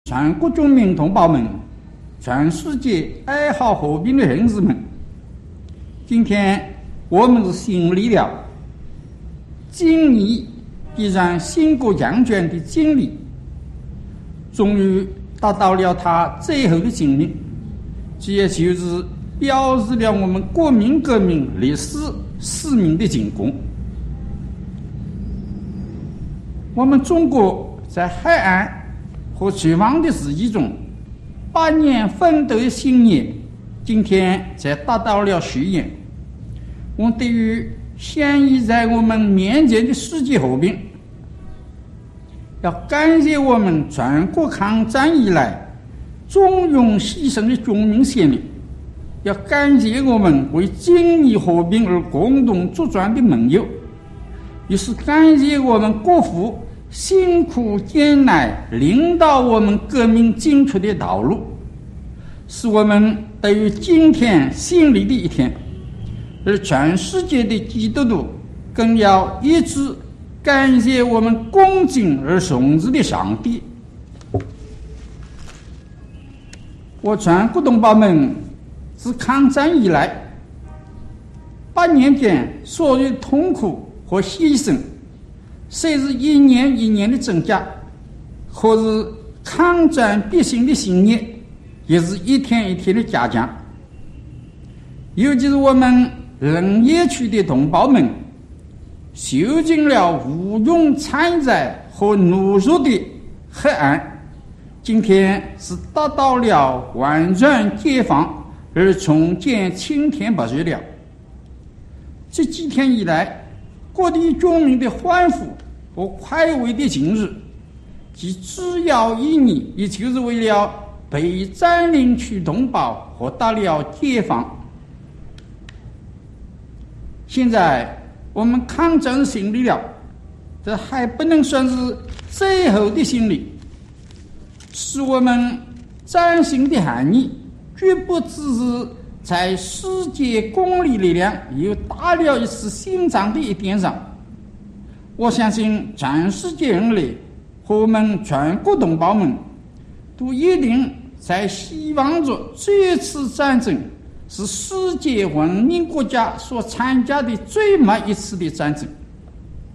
全国军民同胞们，全世界爱好和平的人士们，今天我们是经历了今年一场新国强权的经历，终于达到了他最后的经历，这也就是表示了我们国民革命历史使命的成功。我们中国在海岸和解放的时期中8年奋斗的信念，今天才达到了序言。我们对于现已在我们面前的世界和平，要感谢我们全国抗战以来忠勇牺牲的军民先烈，要感谢我们为经济和平而共同作战的盟友，也是感谢我们国父辛苦艰难领导我们革命进出的道路，使我们得有今天胜利的一天。而全世界的基督徒更要一致感谢我们恭敬而崇敬的上帝。我全国同胞们自抗战以来8年间所有痛苦和牺牲，虽是一年一年的增加，或是抗战必胜的信念也是一天一天的加强。尤其是我们人业区的同胞们受尽了无用惨灾和懦弱的黑暗，今天是达到了完全解放而重见青天白日了。这几天以来，各地居民的欢呼和快慰的今日，其主要意义也就是为了被占领区同胞获得了解放。现在我们抗战胜利了，这还不能算是最后的胜利，是我们战胜的含义绝不只是在世界公理力量又打了一次心脏的一点上。我相信全世界人类和我们全国同胞们都一定在希望着这次战争是世界文明国家所参加的最末一次的战争。